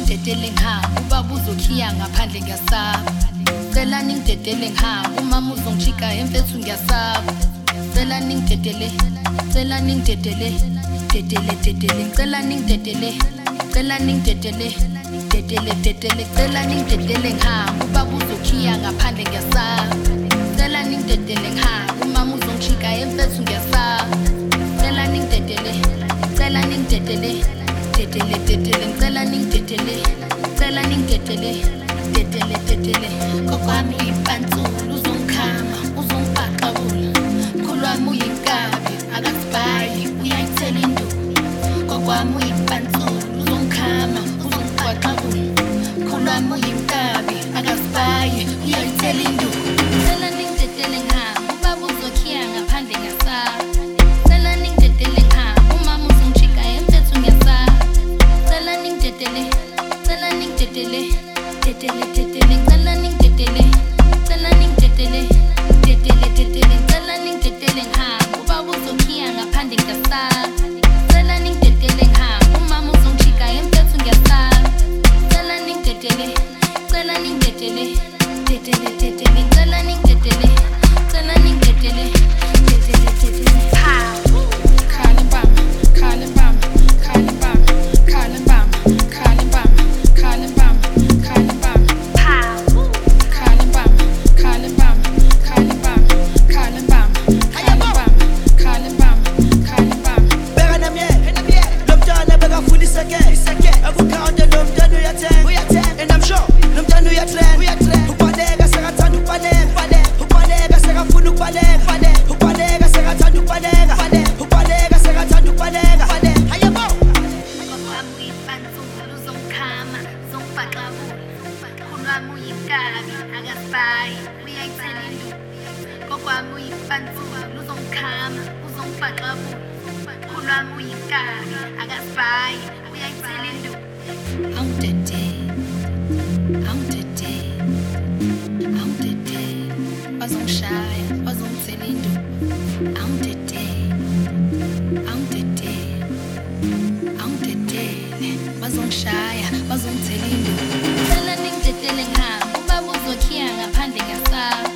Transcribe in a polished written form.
ningidedele ngihamba ubaba uzokhiya ngaphandle ngiyasaba cela ningidedele ngihamba umama uzongijika emfethu ngiyasaba cela ningidedele dedele cela ningidedele dedele cela ningidedele ngihamba ubaba uzokhiya ngaphandle ngiyasaba cela ningidedele ngihamba umama uzongijika emfethu ngiyasaba cela ningidedele dedele cela ningidedele dedele kokwami ipantsulu uzongikhama uzongibhaqabula mkhulu wami uyinkabi akasibayi uyayithela induku kokwami uyipantsulu uzongikhama uzongibhaqabula mkhulu wami uyinkabi akasibayi uyayithela induku cela ningidedele ngihamba ubaba uzokhiya ngaphandle ngiyasaba cela ningidedele ngihamba umama uzongijika emfethu ngiyasaba cela ningidedele dedele cela ningidedele ngihamba ubaba uzokhiya ngaphandle ngiyasaba cela ningidedele ngihamba umama uzongijika emfethu ngiyasaba cela ningidedele bazongishaya bazongithela induku cela ningidedele ngihamba ubaba uzokhiya ngaphandle ngiyasaba